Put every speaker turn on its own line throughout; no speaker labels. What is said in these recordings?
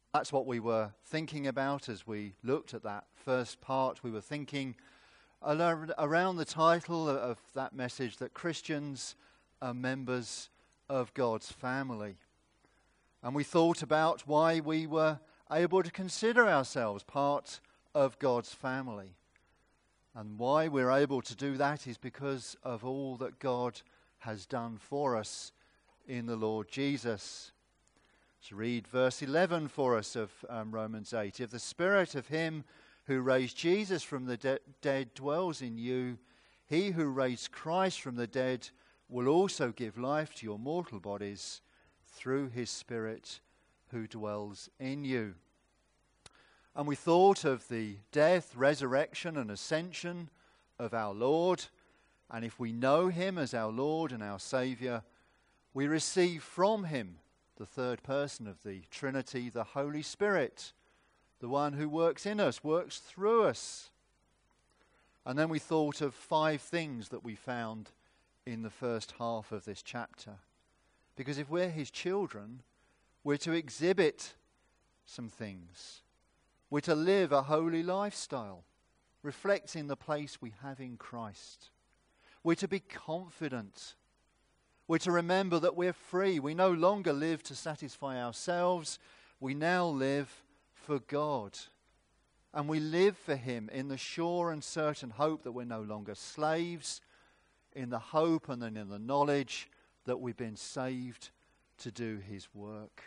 That's what we were thinking about as we looked at that first part. We were thinking around the title of that message that Christians are members of God's family. And we thought about why we were able to consider ourselves part of God's family. And why we're able to do that is because of all that God has done for us in the Lord Jesus. Let's read verse 11 for us of Romans 8. If the spirit of him who raised Jesus from the dead dwells in you, he who raised Christ from the dead will also give life to your mortal bodies through his Spirit who dwells in you. And we thought of the death, resurrection and ascension of our Lord. And if we know him as our Lord and our Saviour, we receive from him the third person of the Trinity, the Holy Spirit, the one who works in us, works through us. And then we thought of 5 things that we found in the first half of this chapter. Because if we're his children, we're to exhibit some things. We're to live a holy lifestyle, reflecting the place we have in Christ. We're to be confident. We're to remember that we're free. We no longer live to satisfy ourselves. We now live for God. And we live for him in the sure and certain hope that we're no longer slaves, in the hope and in the knowledge that we've been saved to do his work.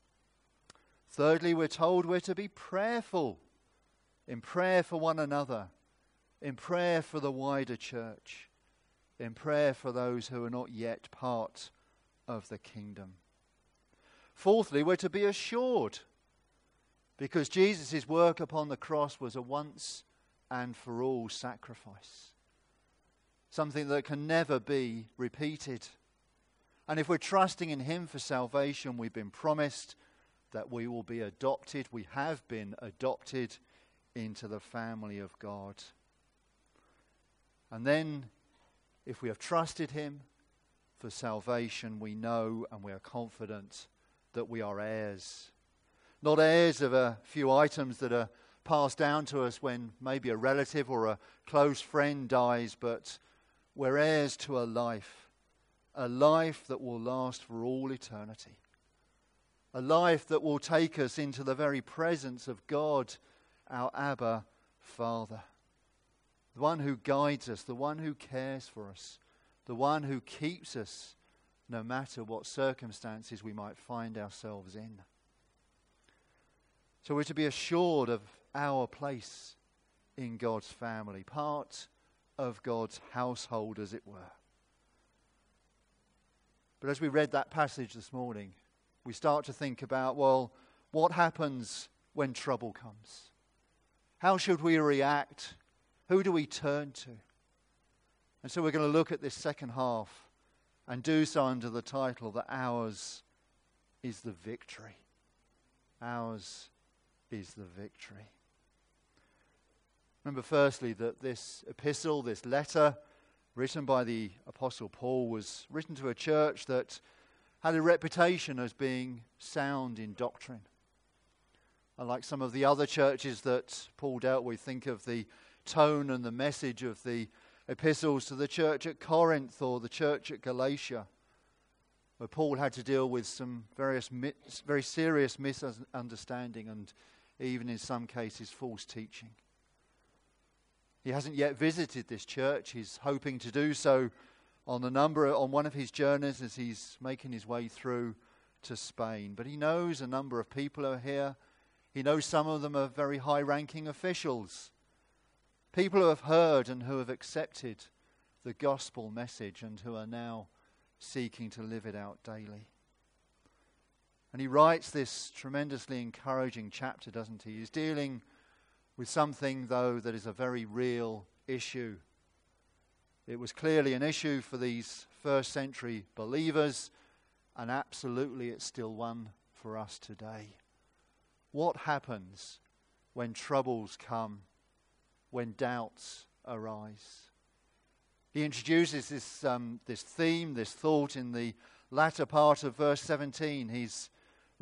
Thirdly, we're told we're to be prayerful, in prayer for one another, in prayer for the wider church, in prayer for those who are not yet part of the kingdom. Fourthly, we're to be assured, because Jesus' work upon the cross was a once and for all sacrifice, something that can never be repeated. And if we're trusting in him for salvation, we've been promised that we will be adopted. We have been adopted into the family of God. And then, if we have trusted him for salvation, we know and we are confident that we are heirs. Not heirs of a few items that are passed down to us when maybe a relative or a close friend dies, but we're heirs to a life that will last for all eternity. A life that will take us into the very presence of God, our Abba Father. The one who guides us, the one who cares for us, the one who keeps us no matter what circumstances we might find ourselves in. So we're to be assured of our place in God's family, part of God's household, as it were. But as we read that passage this morning, we start to think about, well, what happens when trouble comes? How should we react? Who do we turn to? And so we're going to look at this second half and do so under the title that ours is the victory. Ours is the victory. Remember firstly that this epistle, this letter, written by the Apostle Paul, was written to a church that had a reputation as being sound in doctrine. Unlike some of the other churches that Paul dealt with, think of the tone and the message of the epistles to the church at Corinth or the church at Galatia, where Paul had to deal with some very serious misunderstanding and even in some cases false teaching. He hasn't yet visited this church. He's hoping to do so on one of his journeys as he's making his way through to Spain. But he knows a number of people are here. He knows some of them are very high-ranking officials, people who have heard and who have accepted the gospel message and who are now seeking to live it out daily. And he writes this tremendously encouraging chapter, doesn't he? He's dealing with something, though, that is a very real issue. It was clearly an issue for these first century believers, and absolutely it's still one for us today. What happens when troubles come, when doubts arise? He introduces this theme, this thought in the latter part of verse 17. He's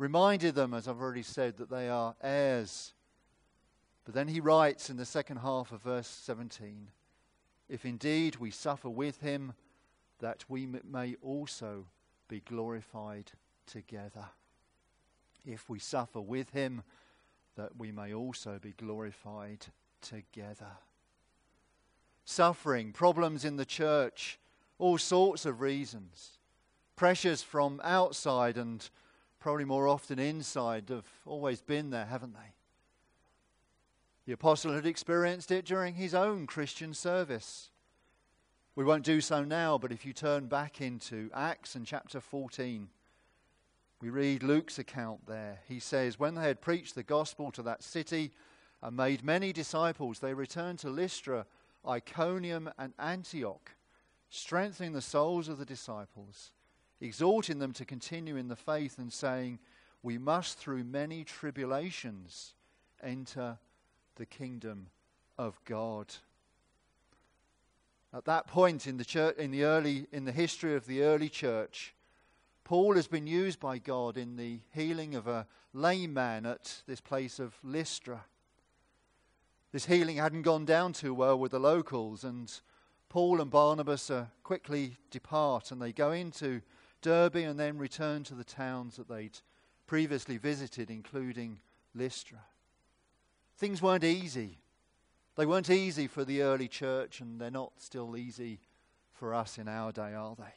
reminded them, as I've already said, that they are heirs. But then he writes in the second half of verse 17, if indeed we suffer with him, that we may also be glorified together. If we suffer with him, that we may also be glorified together. Suffering, problems in the church, all sorts of reasons. Pressures from outside and probably more often inside have always been there, haven't they? The apostle had experienced it during his own Christian service. We won't do so now, but if you turn back into Acts and chapter 14, we read Luke's account there. He says, when they had preached the gospel to that city and made many disciples, they returned to Lystra, Iconium, and Antioch, strengthening the souls of the disciples, exhorting them to continue in the faith and saying, we must through many tribulations enter the kingdom of God. At that point in the church, in the history of the early church, Paul has been used by God in the healing of a lame man at this place of Lystra. This healing hadn't gone down too well with the locals, and Paul and Barnabas quickly depart, and they go into Derbe and then return to the towns that they'd previously visited, including Lystra. Things weren't easy. They weren't easy for the early church, and they're not still easy for us in our day, are they?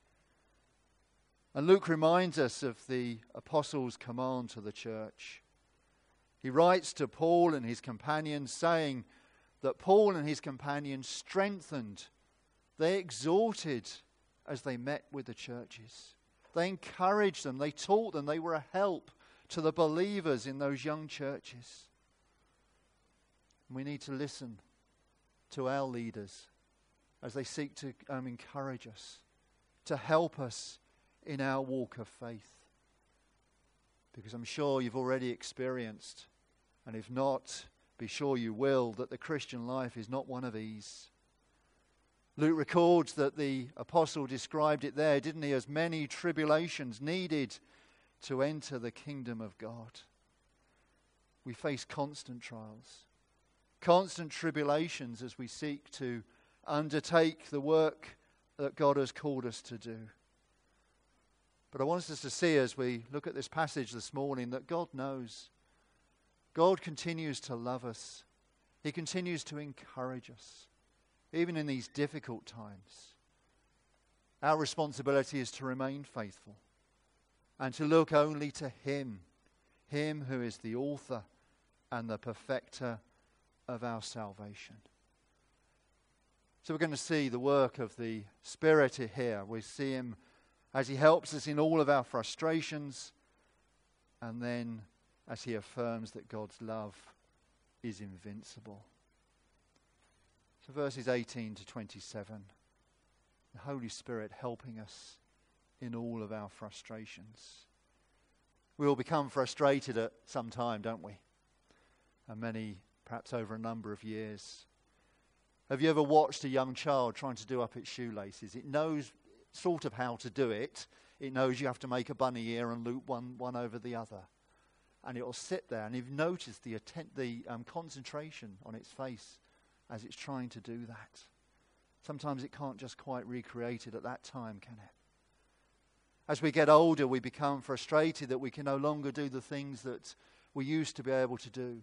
And Luke reminds us of the apostles' command to the church. He writes to Paul and his companions saying that Paul and his companions strengthened, they exhorted as they met with the churches. They encouraged them, they taught them, they were a help to the believers in those young churches. We need to listen to our leaders as they seek to encourage us, to help us in our walk of faith. Because I'm sure you've already experienced, and if not, be sure you will, that the Christian life is not one of ease. Luke records that the apostle described it there, didn't he, as many tribulations needed to enter the kingdom of God. We face constant trials, constant tribulations as we seek to undertake the work that God has called us to do. But I want us to see as we look at this passage this morning that God knows. God continues to love us. He continues to encourage us, even in these difficult times. Our responsibility is to remain faithful and to look only to Him, Him who is the author and the perfecter of our salvation. So we're going to see the work of the Spirit here. We see Him as He helps us in all of our frustrations, and then as He affirms that God's love is invincible. So verses 18 to 27, the Holy Spirit helping us in all of our frustrations. We all become frustrated at some time, don't we? And many, perhaps over a number of years. Have you ever watched a young child trying to do up its shoelaces? It knows sort of how to do it. It knows you have to make a bunny ear and loop one over the other. And it will sit there, and you've noticed the concentration on its face as it's trying to do that. Sometimes it can't just quite recreate it at that time, can it? As we get older, we become frustrated that we can no longer do the things that we used to be able to do.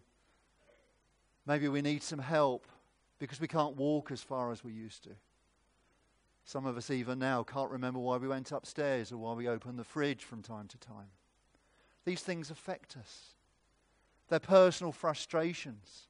Maybe we need some help because we can't walk as far as we used to. Some of us even now can't remember why we went upstairs or why we opened the fridge from time to time. These things affect us. They're personal frustrations.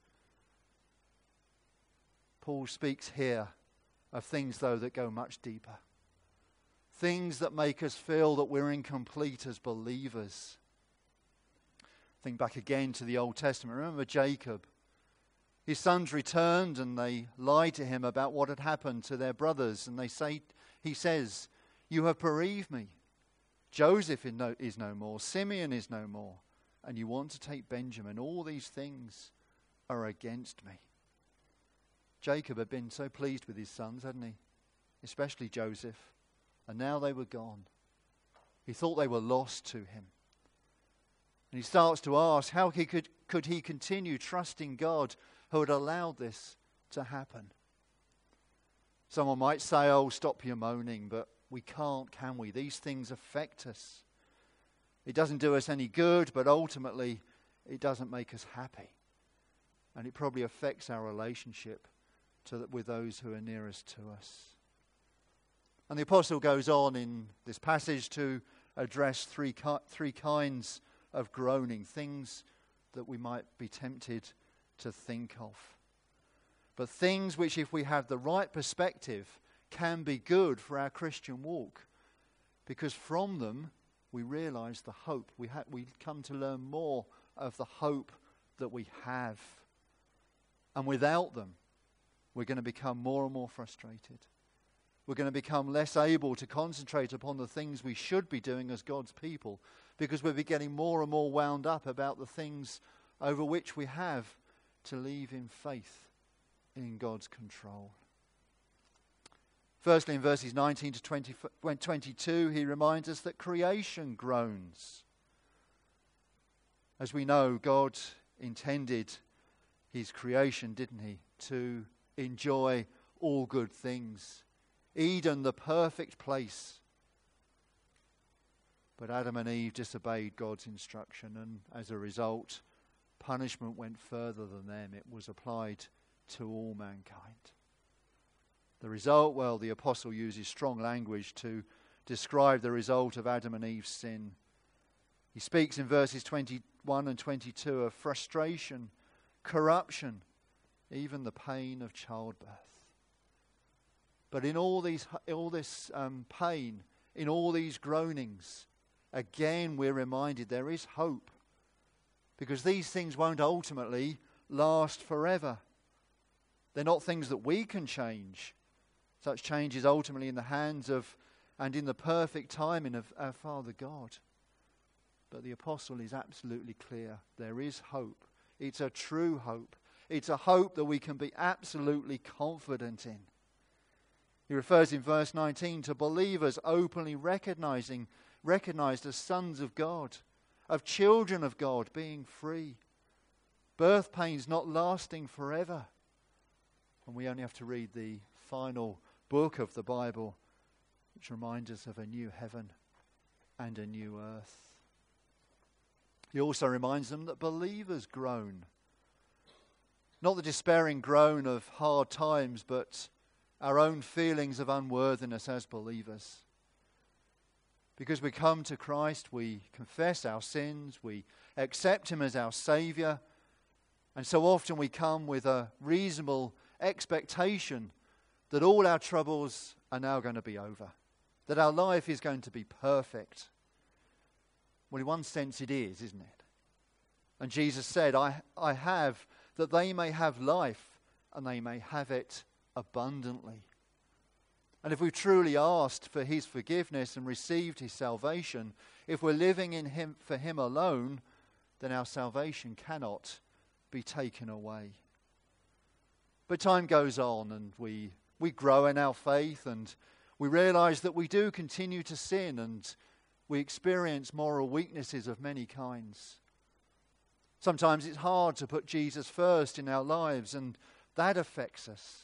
Paul speaks here of things, though, that go much deeper. Things that make us feel that we're incomplete as believers. Think back again to the Old Testament. Remember Jacob. His sons returned and they lied to him about what had happened to their brothers. And he says, "You have bereaved me. Joseph is no more. Simeon is no more. And you want to take Benjamin. All these things are against me." Jacob had been so pleased with his sons, hadn't he? Especially Joseph. And now they were gone. He thought they were lost to him. And he starts to ask how could he continue trusting God who had allowed this to happen. Someone might say, oh, stop your moaning, but we can't, can we? These things affect us. It doesn't do us any good, but ultimately it doesn't make us happy. And it probably affects our relationship with those who are nearest to us. And the apostle goes on in this passage to address three kinds of groaning, things that we might be tempted to think of. But things which, if we have the right perspective, can be good for our Christian walk. Because from them, we realize the hope. We come to learn more of the hope that we have. And without them, we're going to become more and more frustrated. We're going to become less able to concentrate upon the things we should be doing as God's people, because we'll be getting more and more wound up about the things over which we have to leave in faith in God's control. Firstly, in verses 19 to 22, he reminds us that creation groans. As we know, God intended his creation, didn't he, to enjoy all good things. Eden, the perfect place. But Adam and Eve disobeyed God's instruction, and as a result, punishment went further than them. It was applied to all mankind. The result, well, the apostle uses strong language to describe the result of Adam and Eve's sin. He speaks in verses 21 and 22 of frustration, corruption, even the pain of childbirth. But in all this pain, in all these groanings, again we're reminded there is hope. Because these things won't ultimately last forever. They're not things that we can change. Such change is ultimately in the hands of and in the perfect timing of our Father God. But the apostle is absolutely clear. There is hope. It's a true hope. It's a hope that we can be absolutely confident in. He refers in verse 19 to believers openly recognized as sons of God, of children of God being free. Birth pains not lasting forever. And we only have to read the final book of the Bible, which reminds us of a new heaven and a new earth. He also reminds them that believers groan. Not the despairing groan of hard times, but our own feelings of unworthiness as believers. Because we come to Christ, we confess our sins, we accept him as our Saviour, and so often we come with a reasonable expectation that all our troubles are now going to be over, that our life is going to be perfect. Well, in one sense it is, isn't it? And Jesus said, I have that they may have life and they may have it abundantly. And if we've truly asked for his forgiveness and received his salvation, if we're living in him for him alone, then our salvation cannot be taken away. But time goes on and we grow in our faith and we realize that we do continue to sin and we experience moral weaknesses of many kinds. Sometimes it's hard to put Jesus first in our lives and that affects us.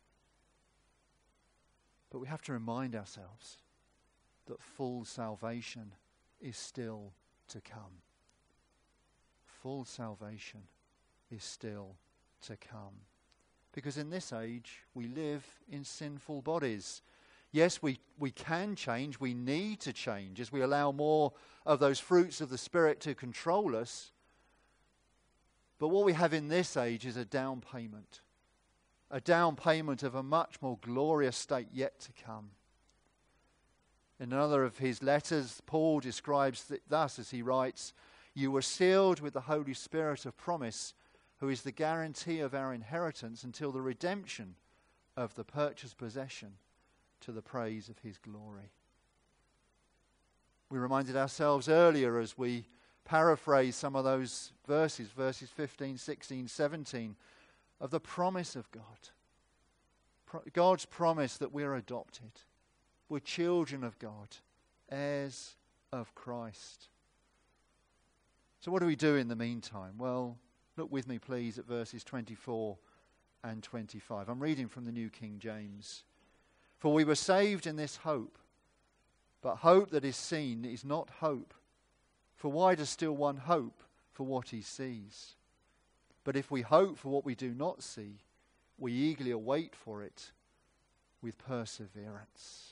But we have to remind ourselves that full salvation is still to come. Full salvation is still to come. Because in this age, we live in sinful bodies. Yes, we can change. We need to change as we allow more of those fruits of the Spirit to control us. But what we have in this age is a down payment of a much more glorious state yet to come. In another of his letters, Paul describes it thus as he writes, "You were sealed with the Holy Spirit of promise, who is the guarantee of our inheritance until the redemption of the purchased possession to the praise of his glory." We reminded ourselves earlier as we paraphrase some of those verses 15, 16, 17, of the promise of God. God's promise that we're adopted. We're children of God, heirs of Christ. So what do we do in the meantime? Well, look with me, please, at verses 24 and 25. I'm reading from the New King James. For we were saved in this hope, but hope that is seen is not hope. For why does still one hope for what he sees? But if we hope for what we do not see, we eagerly await for it with perseverance.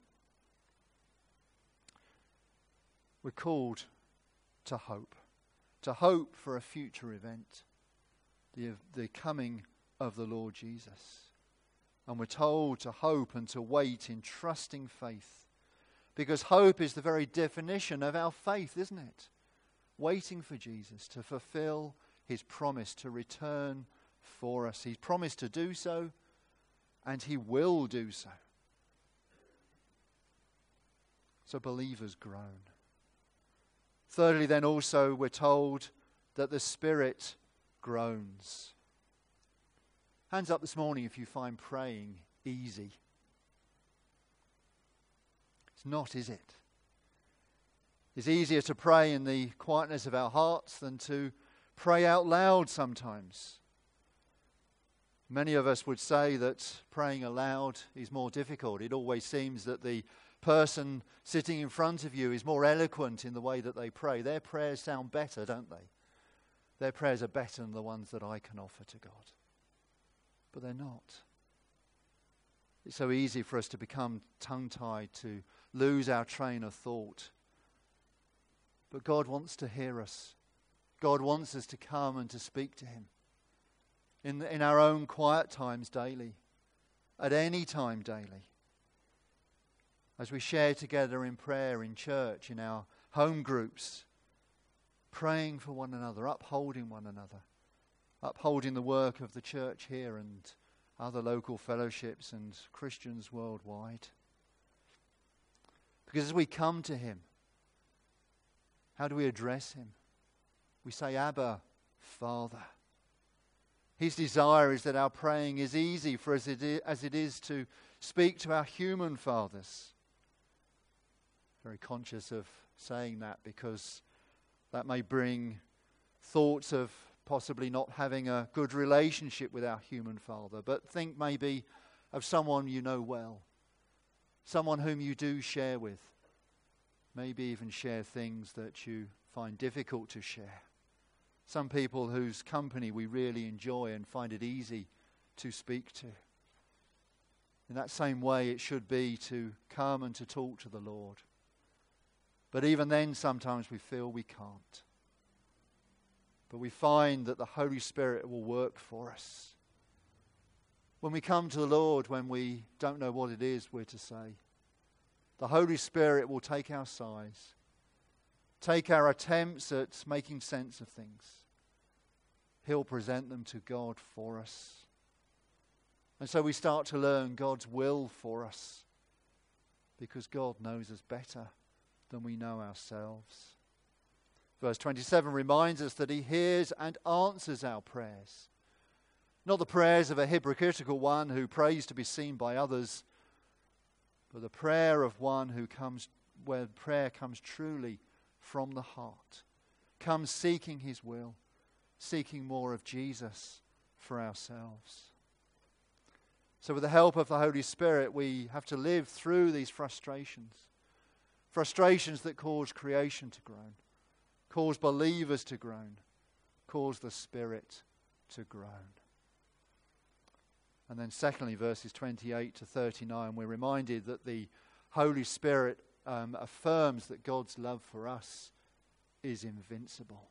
We're called to hope for a future event, the coming of the Lord Jesus. And we're told to hope and to wait in trusting faith, because hope is the very definition of our faith, isn't it? Waiting for Jesus to fulfill his promise to return for us. He's promised to do so, and he will do so. So believers groan. Thirdly, then also we're told that the Spirit groans. Hands up this morning if you find praying easy. It's not, is it? It's easier to pray in the quietness of our hearts than to pray out loud sometimes. Many of us would say that praying aloud is more difficult. It always seems that the person sitting in front of you is more eloquent in the way that they pray. Their prayers sound better, don't they? Their prayers are better than the ones that I can offer to God. But they're not. It's so easy for us to become tongue-tied, to lose our train of thought. But God wants to hear us. God wants us to come and to speak to him in our own quiet times daily, at any time daily. As we share together in prayer, in church, in our home groups, praying for one another, upholding one another, upholding the work of the church here and other local fellowships and Christians worldwide. Because as we come to him, how do we address him? We say, Abba, Father. His desire is that our praying is easy for us as it is to speak to our human fathers. Very conscious of saying that because that may bring thoughts of possibly not having a good relationship with our human father. But think maybe of someone you know well, someone whom you do share with, maybe even share things that you find difficult to share. Some people whose company we really enjoy and find it easy to speak to. In that same way, it should be to come and to talk to the Lord. But even then, sometimes we feel we can't. But we find that the Holy Spirit will work for us. When we come to the Lord, when we don't know what it is we're to say, the Holy Spirit will take our sighs, take our attempts at making sense of things. He'll present them to God for us. And so we start to learn God's will for us, because God knows us better than we know ourselves. Verse 27 reminds us that he hears and answers our prayers. Not the prayers of a hypocritical one who prays to be seen by others, but the prayer of one where prayer comes truly from the heart, comes seeking his will, seeking more of Jesus for ourselves. So with the help of the Holy Spirit, we have to live through these frustrations that cause creation to groan, cause believers to groan, cause the Spirit to groan. And then secondly, verses 28 to 39, we're reminded that the Holy Spirit affirms that God's love for us is invincible.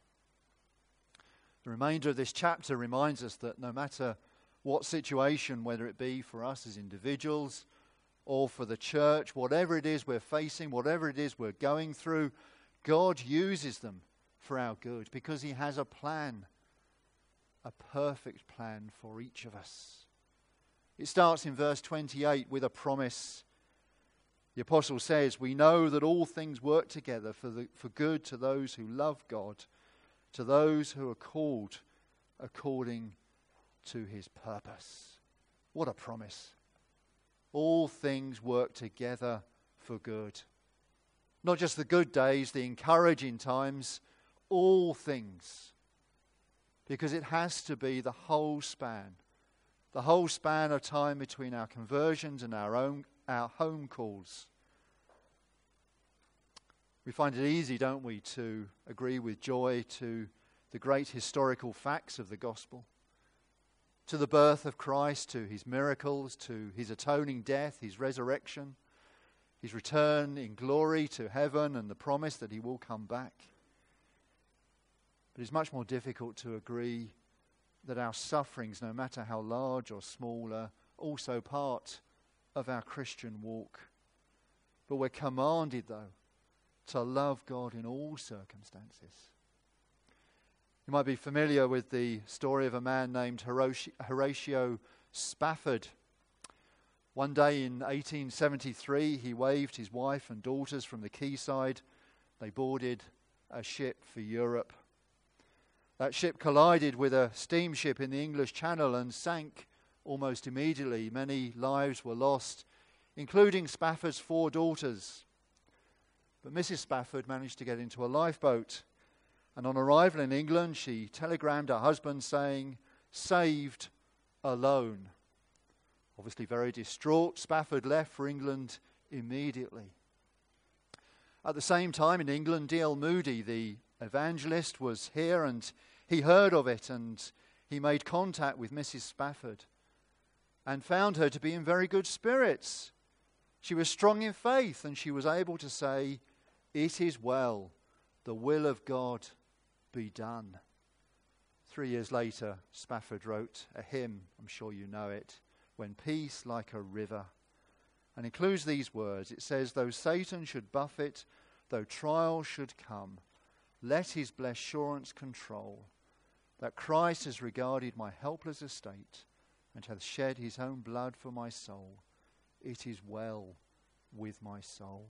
The remainder of this chapter reminds us that no matter what situation, whether it be for us as individuals or for the church, whatever it is we're facing, whatever it is we're going through, God uses them for our good because he has a plan, a perfect plan for each of us. It starts in verse 28 with a promise. The apostle says, we know that all things work together for good to those who love God, to those who are called according to his purpose. What a promise. All things work together for good. Not just the good days, the encouraging times, all things, because it has to be the whole span of time between our conversions and our home calls. We find it easy, don't we, to agree with joy to the great historical facts of the gospel, to the birth of Christ, to his miracles, to his atoning death, his resurrection, his return in glory to heaven, and the promise that he will come back. But it's much more difficult to agree that our sufferings, no matter how large or small, are also part of our Christian walk. But we're commanded, though, to love God in all circumstances. You might be familiar with the story of a man named Horatio Spafford. One day in 1873, he waved his wife and daughters from the quayside. They boarded a ship for Europe. That ship collided with a steamship in the English Channel and sank almost immediately. Many lives were lost, including Spafford's 4 daughters. But Mrs. Spafford managed to get into a lifeboat, and on arrival in England, she telegrammed her husband saying, "Saved alone." Obviously very distraught, Spafford left for England immediately. At the same time in England, D.L. Moody, the evangelist, was here, and he heard of it, and he made contact with Mrs. Spafford and found her to be in very good spirits. She was strong in faith, and she was able to say, "It is well, the will of God be done." 3 years later, Spafford wrote a hymn, I'm sure you know it, "When Peace Like a River," and includes these words. It says, "Though Satan should buffet, though trials should come, let his blessed assurance control, that Christ has regarded my helpless estate, and hath shed his own blood for my soul. It is well with my soul."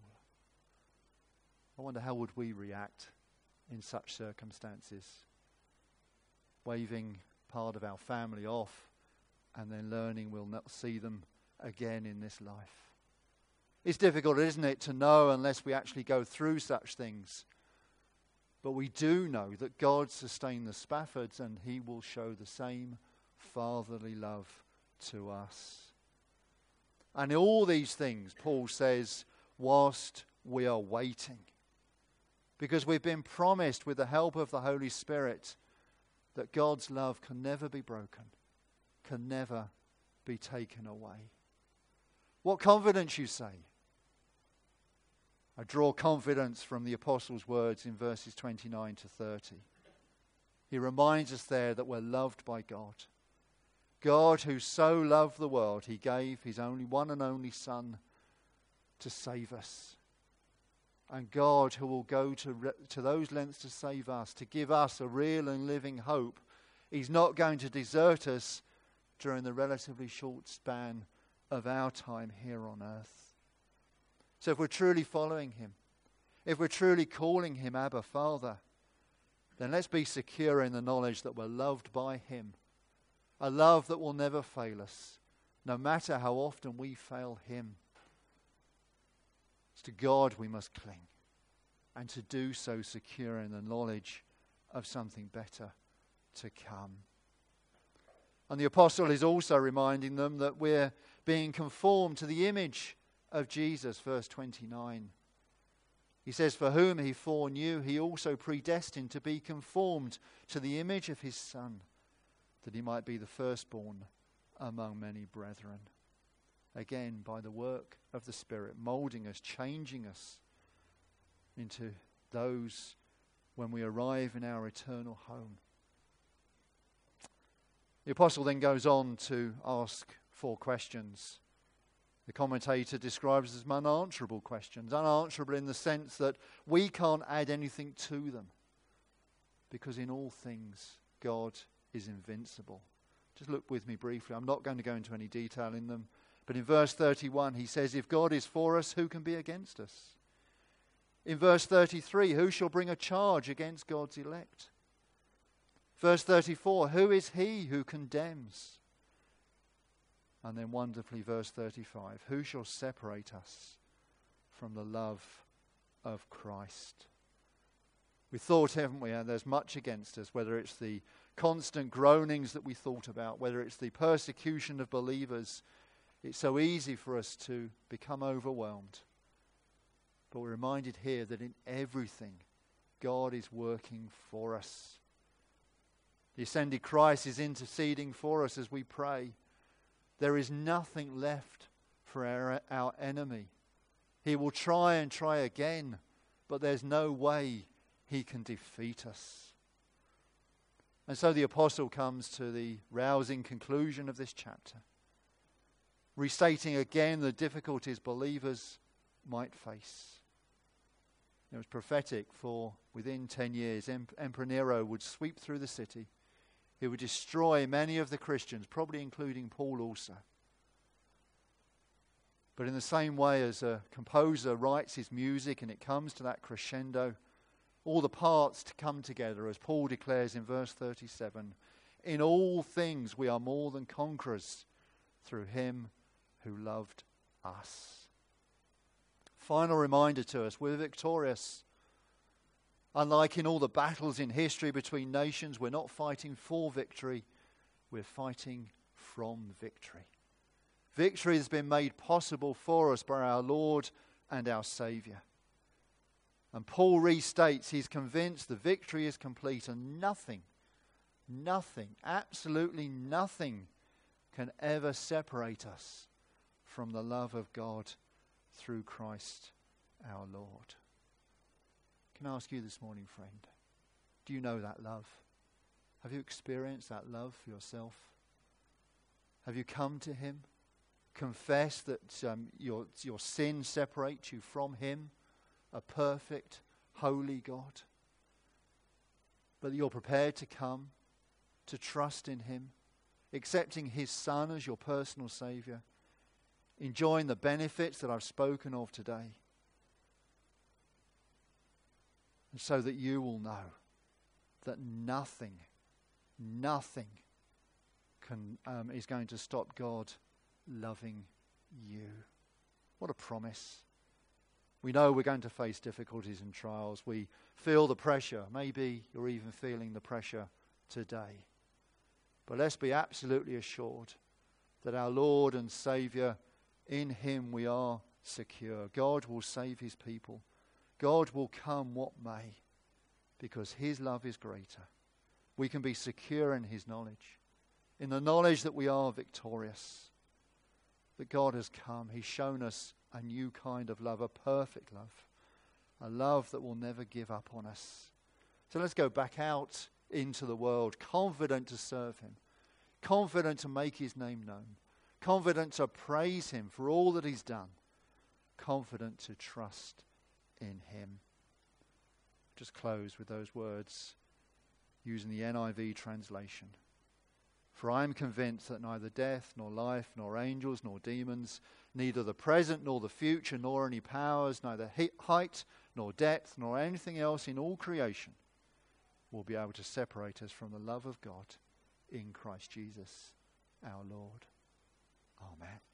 I wonder, how would we react in such circumstances? Waving part of our family off and then learning we'll not see them again in this life. It's difficult, isn't it, to know unless we actually go through such things. But we do know that God sustained the Spaffords, and he will show the same fatherly love to us. And in all these things, Paul says, whilst we are waiting, because we've been promised with the help of the Holy Spirit that God's love can never be broken, can never be taken away. What confidence, you say? I draw confidence from the Apostle's words in verses 29 to 30. He reminds us there that we're loved by God. God, who so loved the world, he gave his only one and only Son to save us. And God, who will go to those lengths to save us, to give us a real and living hope, he's not going to desert us during the relatively short span of our time here on earth. So if we're truly following him, if we're truly calling him Abba Father, then let's be secure in the knowledge that we're loved by him. A love that will never fail us, no matter how often we fail him. It's to God we must cling, and to do so secure in the knowledge of something better to come. And the apostle is also reminding them that we're being conformed to the image of Jesus, verse 29. He says, "For whom he foreknew, he also predestined to be conformed to the image of his Son, that he might be the firstborn among many brethren." Again, by the work of the Spirit, molding us, changing us into those when we arrive in our eternal home. The apostle then goes on to ask 4 questions. The commentator describes as unanswerable questions. Unanswerable in the sense that we can't add anything to them, because in all things God is invincible. Just look with me briefly. I'm not going to go into any detail in them. But in verse 31, he says, "If God is for us, who can be against us?" In verse 33, "Who shall bring a charge against God's elect?" Verse 34, "Who is he who condemns?" And then wonderfully, verse 35, "Who shall separate us from the love of Christ?" We thought, haven't we, and there's much against us, whether it's the constant groanings that we thought about, whether it's the persecution of believers. It's so easy for us to become overwhelmed. But we're reminded here that in everything, God is working for us. The ascended Christ is interceding for us as we pray. There is nothing left for our enemy. He will try and try again, but there's no way he can defeat us. And so the apostle comes to the rousing conclusion of this chapter, restating again the difficulties believers might face. It was prophetic, for within 10 years, Emperor Nero would sweep through the city. He would destroy many of the Christians, probably including Paul also. But in the same way as a composer writes his music and it comes to that crescendo, all the parts to come together, as Paul declares in verse 37, in all things we are more than conquerors through him who loved us. Final reminder to us, we're victorious. Unlike in all the battles in history between nations, we're not fighting for victory, we're fighting from victory. Victory has been made possible for us by our Lord and our Saviour. And Paul restates he's convinced the victory is complete and nothing, absolutely nothing can ever separate us from the love of God through Christ our Lord. Can I ask you this morning, friend, do you know that love? Have you experienced that love for yourself? Have you come to him? Confess that your sin separates you from him, a perfect, holy God. But you're prepared to come, to trust in him, accepting his Son as your personal Saviour, enjoying the benefits that I've spoken of today. And so that you will know that nothing is going to stop God loving you. What a promise. We know we're going to face difficulties and trials. We feel the pressure. Maybe you're even feeling the pressure today. But let's be absolutely assured that our Lord and Saviour, in him we are secure. God will save his people. God will come what may, because his love is greater. We can be secure in his knowledge, in the knowledge that we are victorious, that God has come. He's shown us a new kind of love, a perfect love, a love that will never give up on us. So let's go back out into the world, confident to serve him, confident to make his name known, confident to praise him for all that he's done, confident to trust in him. Just close with those words using the NIV translation. For I am convinced that neither death, nor life, nor angels, nor demons, neither the present nor the future, nor any powers, neither height, nor depth, nor anything else in all creation will be able to separate us from the love of God in Christ Jesus our Lord. Amen.